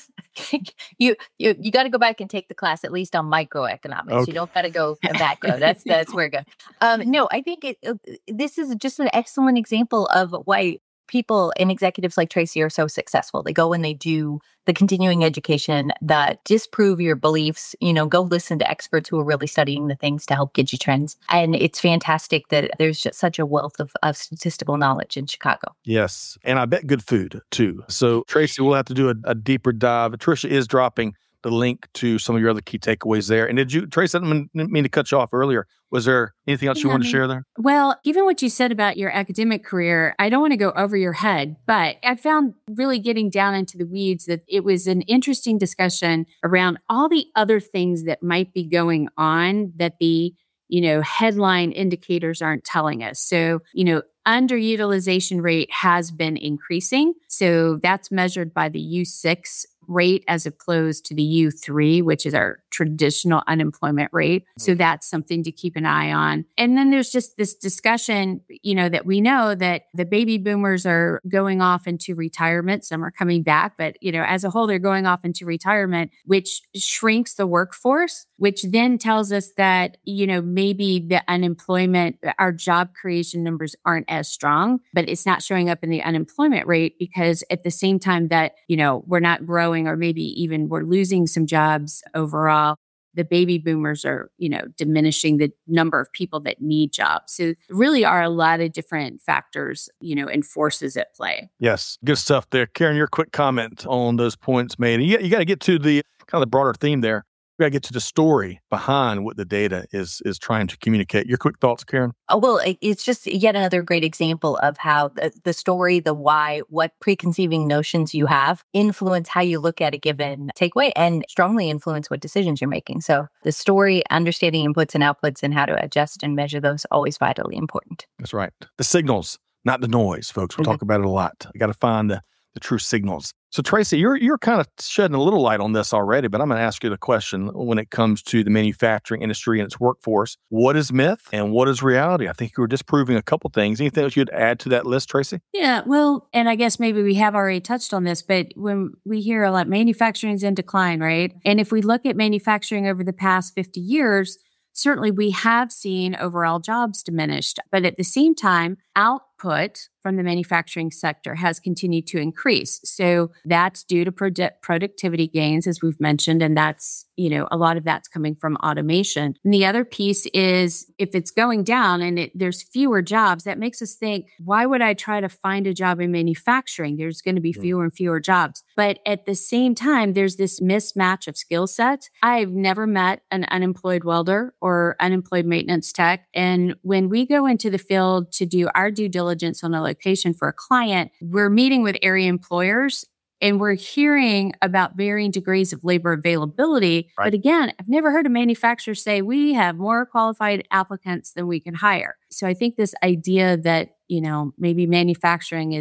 you got to go back and take the class at least on microeconomics. Okay. You don't got to go macro. That's where it goes. No, I think this is just an excellent example of why people and executives like Tracy are so successful. They go and they do the continuing education that disprove your beliefs. Go listen to experts who are really studying the things to help get you trends. And it's fantastic that there's just such a wealth of statistical knowledge in Chicago. Yes. And I bet good food too. So Tracy, we'll have to do a deeper dive. Tricia is dropping the link to some of your other key takeaways there. And Tracy, I didn't mean to cut you off earlier. Was there anything else you wanted to share there? Well, given what you said about your academic career, I don't want to go over your head, but I found really getting down into the weeds that it was an interesting discussion around all the other things that might be going on that the headline indicators aren't telling us. So, underutilization rate has been increasing. So that's measured by the U6 rate as opposed to the U3, which is our traditional unemployment rate. So that's something to keep an eye on. And then there's just this discussion, that we know that the baby boomers are going off into retirement. Some are coming back, but, as a whole, they're going off into retirement, which shrinks the workforce, which then tells us that, maybe the unemployment, our job creation numbers aren't as strong, but it's not showing up in the unemployment rate because at the same time that, we're not growing or maybe even we're losing some jobs overall, the baby boomers are, diminishing the number of people that need jobs. So really are a lot of different factors, and forces at play. Yes. Good stuff there. Karen, your quick comment on those points made. You got to get to the kind of the broader theme there. We got to get to the story behind what the data is trying to communicate. Your quick thoughts, Karen? Oh, well, it's just yet another great example of how the story, the why, what preconceiving notions you have influence how you look at a given takeaway and strongly influence what decisions you're making. So the story, understanding inputs and outputs and how to adjust and measure those, always vitally important. That's right. The signals, not the noise, folks. We'll talk about it a lot. We got to find the true signals. So Tracy, you're kind of shedding a little light on this already, but I'm going to ask you the question when it comes to the manufacturing industry and its workforce. What is myth and what is reality? I think you were disproving a couple things. Anything else you'd add to that list, Tracy? Yeah, well, and I guess maybe we have already touched on this, but when we hear a lot, manufacturing is in decline, right? And if we look at manufacturing over the past 50 years, certainly we have seen overall jobs diminished, but at the same time, output from the manufacturing sector has continued to increase. So that's due to productivity gains, as we've mentioned, and that's, a lot of that's coming from automation. And the other piece is if it's going down and there's fewer jobs, that makes us think, why would I try to find a job in manufacturing? There's going to be fewer and fewer jobs. But at the same time, there's this mismatch of skill sets. I've never met an unemployed welder or unemployed maintenance tech. And when we go into the field to do our due diligence on a location for a client, we're meeting with area employers and we're hearing about varying degrees of labor availability. Right. But again, I've never heard a manufacturer say we have more qualified applicants than we can hire. So I think this idea that, maybe manufacturing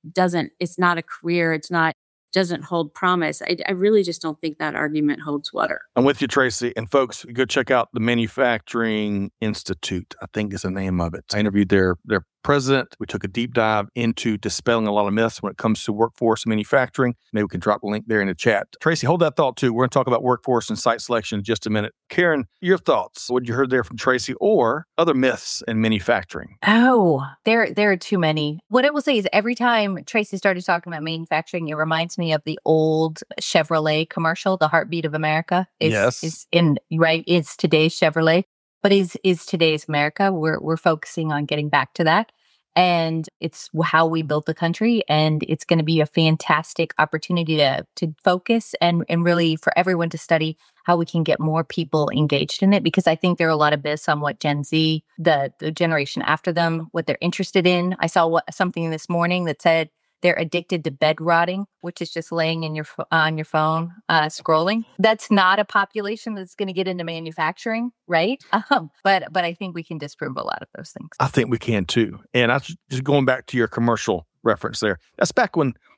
it's not a career, doesn't hold promise. I really just don't think that argument holds water. I'm with you, Tracy. And folks, go check out the Manufacturing Institute, I think is the name of it. I interviewed their president. We took a deep dive into dispelling a lot of myths when it comes to workforce and manufacturing. Maybe we can drop a link there in the chat. Tracy, hold that thought too. We're going to talk about workforce and site selection in just a minute. Karen, your thoughts, what you heard there from Tracy or other myths in manufacturing? Oh, there are too many. What I will say is every time Tracy started talking about manufacturing, it reminds me of the old Chevrolet commercial, The Heartbeat of America. It's today's Chevrolet, but is today's America. We're focusing on getting back to that. And it's how we built the country. And it's going to be a fantastic opportunity to focus and really for everyone to study how we can get more people engaged in it. Because I think there are a lot of myths on what Gen Z, the generation after them, what they're interested in. I saw something this morning that said they're addicted to bed rotting, which is just laying on your phone, scrolling. That's not a population that's going to get into manufacturing, right? But I think we can disprove a lot of those things. I think we can too. And I just going back to your commercial reference there. That's back when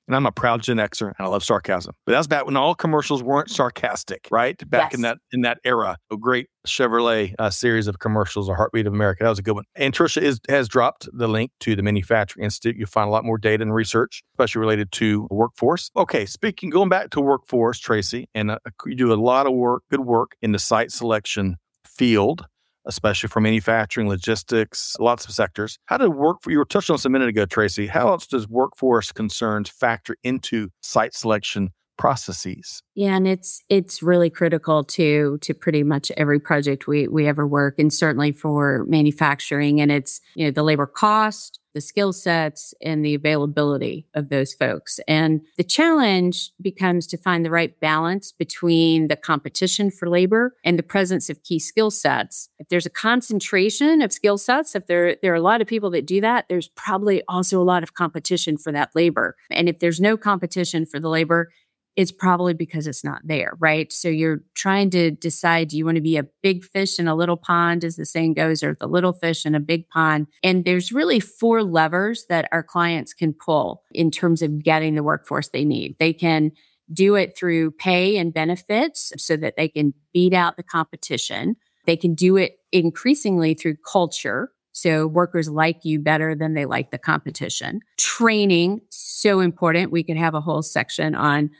And I'm a proud Gen Xer, and I love sarcasm. But that's back when all commercials weren't sarcastic, right? Back in that era. A great Chevrolet series of commercials, A Heartbeat of America. That was a good one. And Tricia has dropped the link to the Manufacturing Institute. You'll find a lot more data and research, especially related to workforce. Okay, going back to workforce, Tracy, and you do a lot of good work in the site selection field, especially for manufacturing, logistics, lots of sectors. You were touching on this a minute ago, Tracy. How else does workforce concerns factor into site selection processes? Yeah, and it's really critical to pretty much every project we ever work, and certainly for manufacturing. And it's, the labor cost, the skill sets, and the availability of those folks. And the challenge becomes to find the right balance between the competition for labor and the presence of key skill sets. If there's a concentration of skill sets, if there are a lot of people that do that, there's probably also a lot of competition for that labor. And if there's no competition for the labor, it's probably because it's not there, right? So you're trying to decide, do you want to be a big fish in a little pond, as the saying goes, or the little fish in a big pond? And there's really 4 levers that our clients can pull in terms of getting the workforce they need. They can do it through pay and benefits so that they can beat out the competition. They can do it increasingly through culture. So workers like you better than they like the competition. Training, so important. We could have a whole section on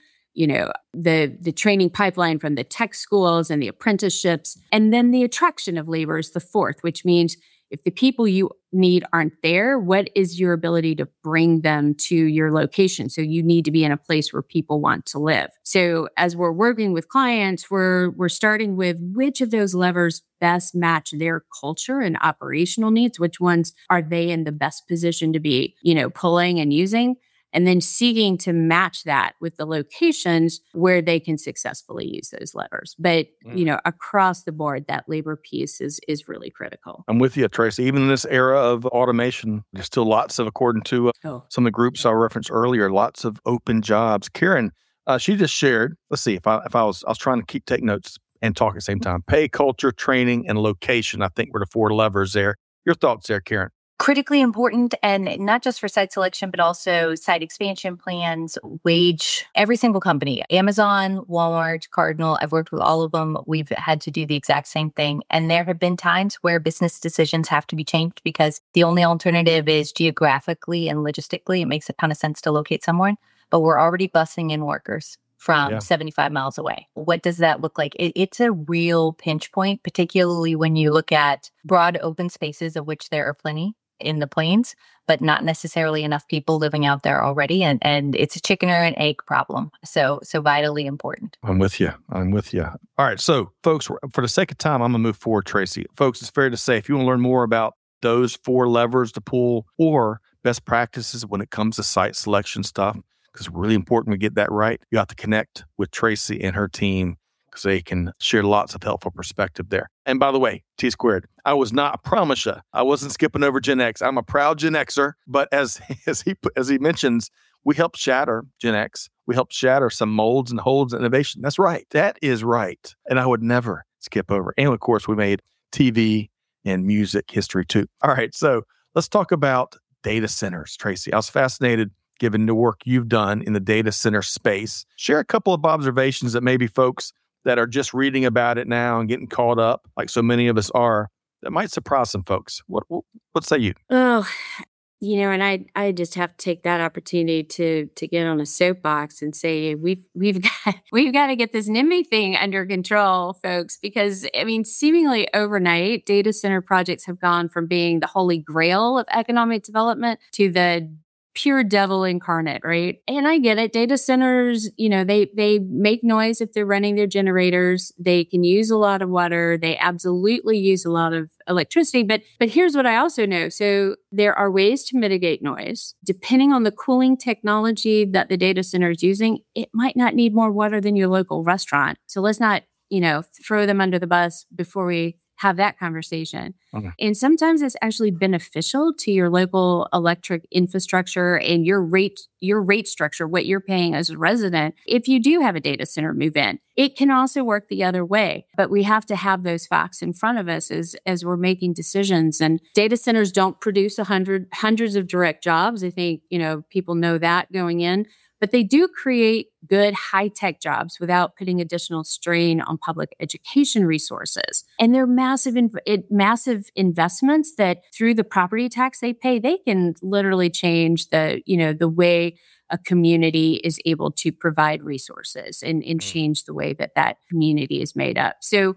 the training pipeline from the tech schools and the apprenticeships. And then the attraction of labor is the 4th, which means if the people you need aren't there, what is your ability to bring them to your location? So you need to be in a place where people want to live. So as we're working with clients, we're starting with which of those levers best match their culture and operational needs, which ones are they in the best position to be, pulling and using, and then seeking to match that with the locations where they can successfully use those levers. But, across the board, that labor piece is really critical. I'm with you, Tracy. Even in this era of automation, there's still lots of, according to some of the groups I referenced earlier, lots of open jobs. Karen, she just shared, let's see, if I was trying to take notes and talk at the same time. Pay, culture, training, and location, I think were the 4 levers there. Your thoughts there, Karen? Critically important, and not just for site selection, but also site expansion plans, wage. Every single company, Amazon, Walmart, Cardinal, I've worked with all of them. We've had to do the exact same thing. And there have been times where business decisions have to be changed because the only alternative is geographically and logistically. It makes a ton of sense to locate someone, but we're already busing in workers from 75 miles away. What does that look like? It's a real pinch point, particularly when you look at broad open spaces, of which there are plenty in the plains, but not necessarily enough people living out there already. And it's a chicken or an egg problem. So vitally important. I'm with you. All right. So folks, for the sake of time, I'm going to move forward, Tracy. Folks, it's fair to say, if you want to learn more about those 4 levers to pull or best practices when it comes to site selection stuff, because it's really important we get that right, you have to connect with Tracy and her team, because they can share lots of helpful perspective there. And by the way, T Squared, I wasn't skipping over Gen X. I'm a proud Gen Xer, but as he mentions, we help shatter Gen X. We help shatter some molds and holds and innovation. That's right. That is right. And I would never skip over. And of course, we made TV and music history too. All right. So let's talk about data centers, Tracy. I was fascinated given the work you've done in the data center space. Share a couple of observations that maybe folks that are just reading about it now and getting caught up, like so many of us are, that might surprise some folks. What say you? Oh, and I just have to take that opportunity to get on a soapbox and say we've got to get this NIMBY thing under control, folks, because seemingly overnight, data center projects have gone from being the holy grail of economic development to the pure devil incarnate, right? And I get it. Data centers, they make noise if they're running their generators. They can use a lot of water. They absolutely use a lot of electricity. But here's what I also know. So there are ways to mitigate noise. Depending on the cooling technology that the data center is using, it might not need more water than your local restaurant. So let's not, throw them under the bus before we have that conversation. Okay. And sometimes it's actually beneficial to your local electric infrastructure and your rate structure, what you're paying as a resident. If you do have a data center move in, it can also work the other way. But we have to have those facts in front of us as we're making decisions. And data centers don't produce hundreds of direct jobs. I think, people know that going in. but they do create good high-tech jobs without putting additional strain on public education resources. And they're massive investments that through the property tax they pay, they can literally change the way a community is able to provide resources and change the way that community is made up. So,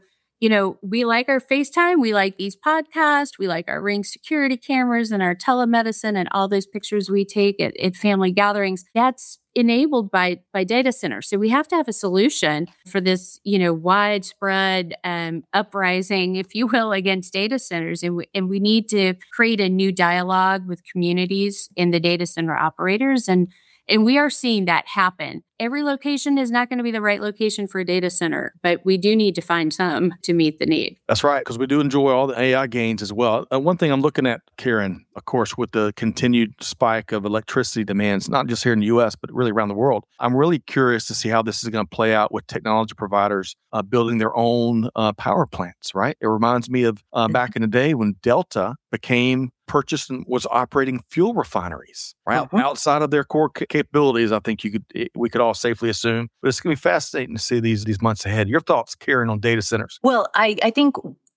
we like our FaceTime, we like these podcasts, we like our Ring security cameras and our telemedicine and all those pictures we take at family gatherings. That's enabled by data centers. So we have to have a solution for this, widespread uprising, if you will, against data centers. And we need to create a new dialogue with communities and the data center operators. And we are seeing that happen. Every location is not going to be the right location for a data center, but we do need to find some to meet the need. That's right, because we do enjoy all the AI gains as well. One thing I'm looking at, Karen, of course, with the continued spike of electricity demands, not just here in the U.S., but really around the world, I'm really curious to see how this is going to play out with technology providers building their own power plants, right? It reminds me of back in the day when Delta purchased and was operating fuel refineries, right? Outside of their core capabilities, I think we could all safely assume. But it's going to be fascinating to see these months ahead. Your thoughts, Karen, on data centers? Well, I think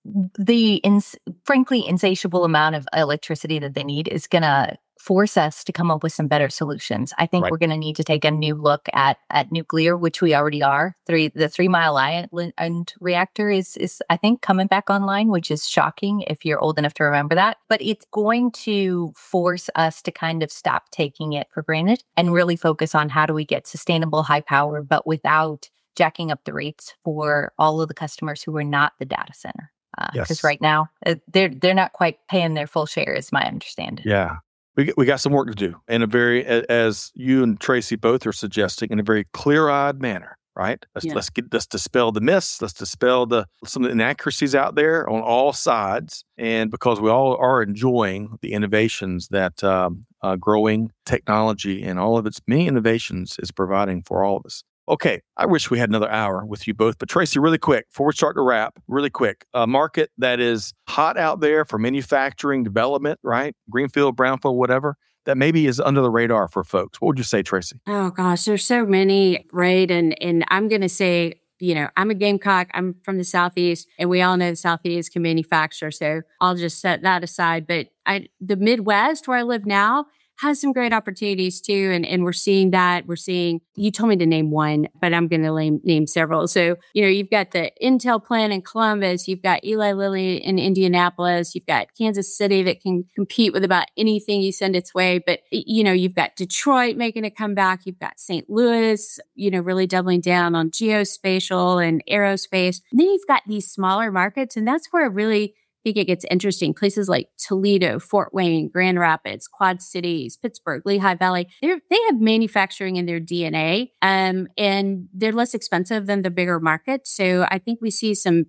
the frankly insatiable amount of electricity that they need is going to force us to come up with some better solutions. I think we're going to need to take a new look at nuclear, which we already are. The 3 Mile Island reactor is I think coming back online, which is shocking if you're old enough to remember that. But it's going to force us to kind of stop taking it for granted and really focus on how do we get sustainable high power, but without jacking up the rates for all of the customers who are not the data center. Because right now they're not quite paying their full share, is my understanding. Yeah. We got some work to do in a very, as you and Tracy both are suggesting, in a very clear-eyed manner, right? Let's dispel the myths. Let's dispel some of the inaccuracies out there on all sides. And because we all are enjoying the innovations that growing technology and all of its many innovations is providing for all of us. Okay, I wish we had another hour with you both, but Tracy, really quick, before we start to wrap, really quick, a market that is hot out there for manufacturing development, right? Greenfield, brownfield, whatever, that maybe is under the radar for folks. What would you say, Tracy? Oh gosh, there's so many, right? And I'm going to say, I'm a Gamecock. I'm from the Southeast, and we all know the Southeast can manufacture. So I'll just set that aside. But the Midwest, where I live now, has some great opportunities too. And we're seeing that. You told me to name one, but I'm going to name several. So, you've got the Intel plant in Columbus. You've got Eli Lilly in Indianapolis. You've got Kansas City that can compete with about anything you send its way. But, you've got Detroit making a comeback. You've got St. Louis, really doubling down on geospatial and aerospace. And then you've got these smaller markets. And that's where really think it gets interesting. Places like Toledo, Fort Wayne, Grand Rapids, Quad Cities, Pittsburgh, Lehigh Valley, they have manufacturing in their DNA, and they're less expensive than the bigger markets. So I think we see some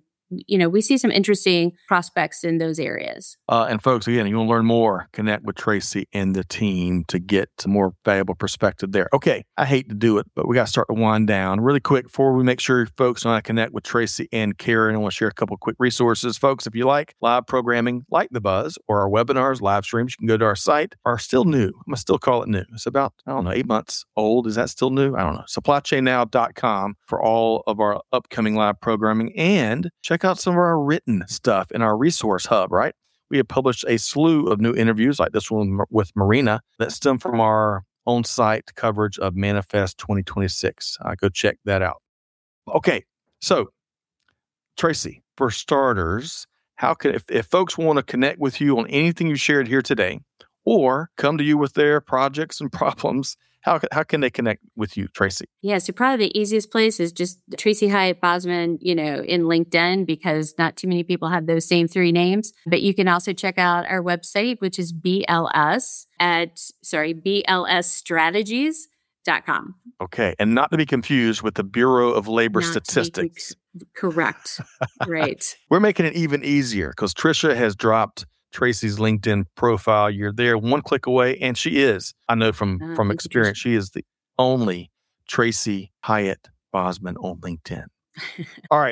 interesting prospects in those areas. And folks, again, you want to learn more, connect with Tracy and the team to get some more valuable perspective there. Okay, I hate to do it, but we got to start to wind down. Really quick, before we make sure folks know how to connect with Tracy and Karen, I want to share a couple of quick resources. Folks, if you like live programming like The Buzz or our webinars, live streams, you can go to our site. Are still new. I'm going to still call it new. It's about, 8 months old. Is that still new? I don't know. SupplyChainNow.com for all of our upcoming live programming, and check out some of our written stuff in our resource hub, right? We have published a slew of new interviews like this one with Marina that stem from our own site coverage of Manifest 2026. Go check that out. Okay, so Tracy, for starters, if folks want to connect with you on anything you shared here today or come to you with their projects and problems, how can they connect with you, Tracy? Yeah, so probably the easiest place is just Tracy Hyatt Bosman, in LinkedIn, because not too many people have those same 3 names. But you can also check out our website, which is BLSstrategies.com. Okay, and not to be confused with the Bureau of Labor Statistics. Correct. Right. We're making it even easier because Trisha has dropped Tracy's LinkedIn profile. You're there one click away, and she is. I know from experience, she is the only Tracy Hyatt Bosman on LinkedIn. All right,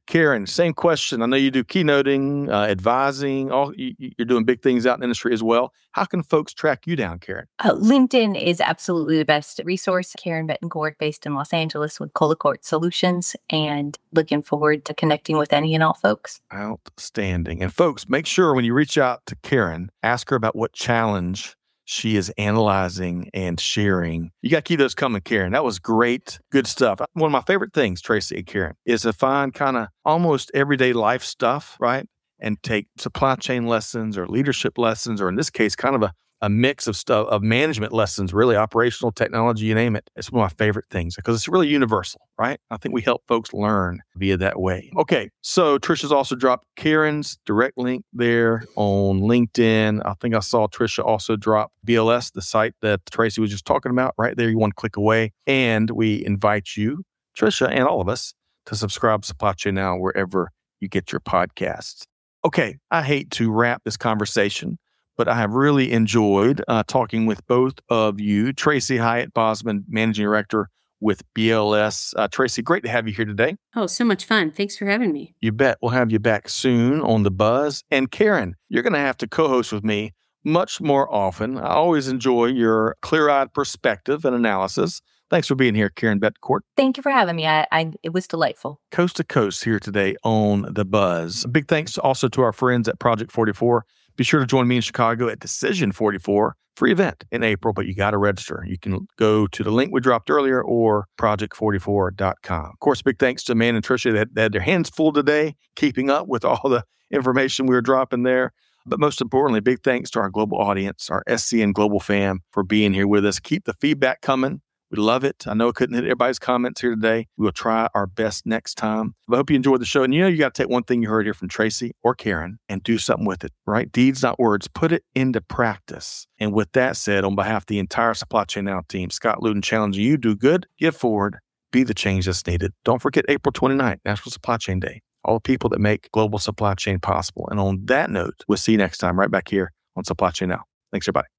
Karen, same question. I know you do keynoting, advising, you're doing big things out in the industry as well. How can folks track you down, Karen? LinkedIn is absolutely the best resource. Karen Betancourt, based in Los Angeles with Colacourt Solutions, and looking forward to connecting with any and all folks. Outstanding. And folks, make sure when you reach out to Karen, ask her about what challenge she is analyzing and sharing. You got to keep those coming, Karen. That was great. Good stuff. One of my favorite things, Tracy and Karen, is to find kind of almost everyday life stuff, right? And take supply chain lessons or leadership lessons, or in this case, kind of a mix of stuff, of management lessons, really operational technology, you name it. It's one of my favorite things because it's really universal, right? I think we help folks learn via that way. Okay, so Trisha's also dropped Karen's direct link there on LinkedIn. I think I saw Trisha also drop BLS, the site that Tracy was just talking about, right there. You want to click away. And we invite you, Trisha, and all of us to subscribe to Supply Chain Now wherever you get your podcasts. Okay, I hate to wrap this conversation, but I have really enjoyed talking with both of you. Tracy Hyatt Bosman, Managing Director with BLS. Tracy, great to have you here today. Oh, so much fun. Thanks for having me. You bet. We'll have you back soon on The Buzz. And Karen, you're going to have to co-host with me much more often. I always enjoy your clear-eyed perspective and analysis. Thanks for being here, Karen Betancourt. Thank you for having me. It was delightful. Coast to coast here today on The Buzz. A big thanks also to our friends at Project 44. Be sure to join me in Chicago at Decision 44, free event in April, but you got to register. You can go to the link we dropped earlier or project44.com. Of course, big thanks to Man and Tricia that had their hands full today, keeping up with all the information we were dropping there. But most importantly, big thanks to our global audience, our SCN Global fam, for being here with us. Keep the feedback coming. We love it. I know I couldn't hit everybody's comments here today. We will try our best next time. But I hope you enjoyed the show. And you got to take one thing you heard here from Tracy or Karen and do something with it, right? Deeds, not words. Put it into practice. And with that said, on behalf of the entire Supply Chain Now team, Scott Luton challenging you, do good, give forward, be the change that's needed. Don't forget April 29th, National Supply Chain Day. All the people that make global supply chain possible. And on that note, we'll see you next time right back here on Supply Chain Now. Thanks, everybody.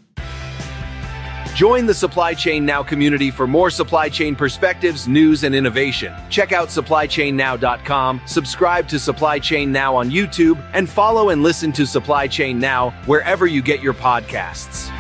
Join the Supply Chain Now community for more supply chain perspectives, news, and innovation. Check out supplychainnow.com, subscribe to Supply Chain Now on YouTube, and follow and listen to Supply Chain Now wherever you get your podcasts.